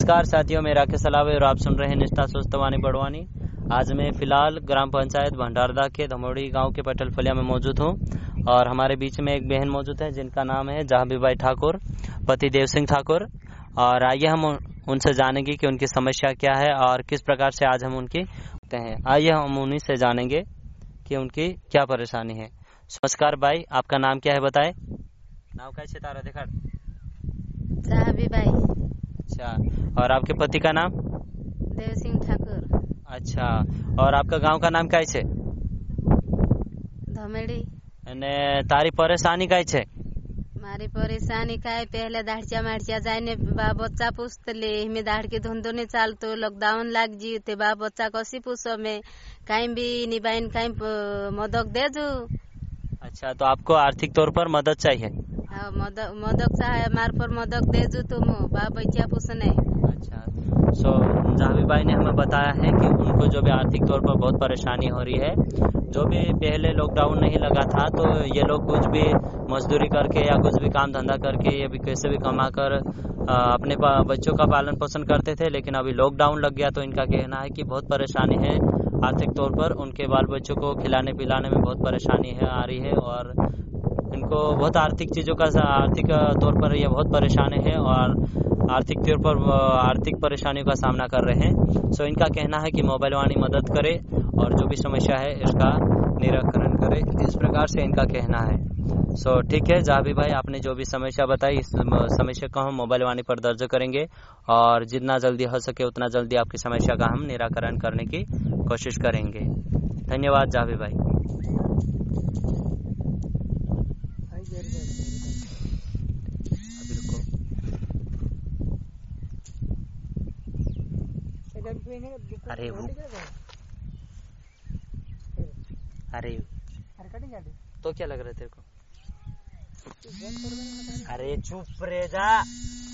नमस्कार साथियों, मैं राकेश सलावे और आप सुन रहे हैं निष्ठा स्वस्थवानी बड़वानी। आज मैं फिलहाल ग्राम पंचायत भंडारदा के धमोड़ी गांव के पटल फलिया में मौजूद हूं और हमारे बीच में एक बहन मौजूद है जिनका नाम है जहाबीबाई ठाकुर, पति देव सिंह ठाकुर। और आइए हम उनसे जानेंगे कि उनकी समस्या क्या है और किस प्रकार से आज हम उनकी हैं। आइए हम उन्हीं से जानेंगे कि उनकी क्या परेशानी है। नमस्कार भाई, आपका नाम क्या है बताए? नाम कैसे तारा देखा? जहाबीबाई। अच्छा, और आपके पति का नाम? देव सिंह ठाकुर। अच्छा, और आपका गांव का नाम क्या है? धमेड़ी। અને તારી પરેશાની કઈ છે? મારી પરેશાની કાંઈ પહેલા દાઢચા માઢચા जायने बा बच्चा पूछतले हमें दाढ़ के धंधो ने चालतो लॉकडाउन लाग जी ते बा बच्चा कसी पूछो में कहीं भी निबाइन कहीं मदद दे दू। अच्छा, तो आपको आर्थिक तौर पर मदद चाहिए? हाँ, मदद चाहे मार पर मदद दे दू तुम बा बच्चा पूछने। अच्छा, सो जहाबीबाई ने हमें बताया है कि उनको जो भी आर्थिक तौर पर बहुत परेशानी हो रही है। जो भी पहले लॉकडाउन नहीं लगा था तो ये लोग कुछ भी मजदूरी करके या कुछ भी काम धंधा करके या भी कैसे भी कमा कर अपने बच्चों का पालन पोषण करते थे, लेकिन अभी लॉकडाउन लग गया तो इनका कहना है कि बहुत परेशानी है आर्थिक तौर पर। उनके बाल बच्चों को खिलाने पिलाने में बहुत परेशानी है आ रही है और इनको बहुत आर्थिक चीज़ों का आर्थिक तौर पर ये बहुत परेशानी है और आर्थिक तौर पर आर्थिक परेशानियों का सामना कर रहे हैं। सो इनका कहना है कि मोबाइल वाणी मदद करे और जो भी समस्या है इसका निराकरण करे, इस प्रकार से इनका कहना है। सो ठीक है जहाबी भाई, आपने जो भी समस्या बताई इस समस्या को हम मोबाइल वाणी पर दर्ज करेंगे और जितना जल्दी हो सके उतना जल्दी आपकी समस्या का हम निराकरण करने की कोशिश करेंगे। धन्यवाद जहाबी भाई। अरे वो अरे तो क्या लग रहा है तेरे को? अरे चुप रे जा।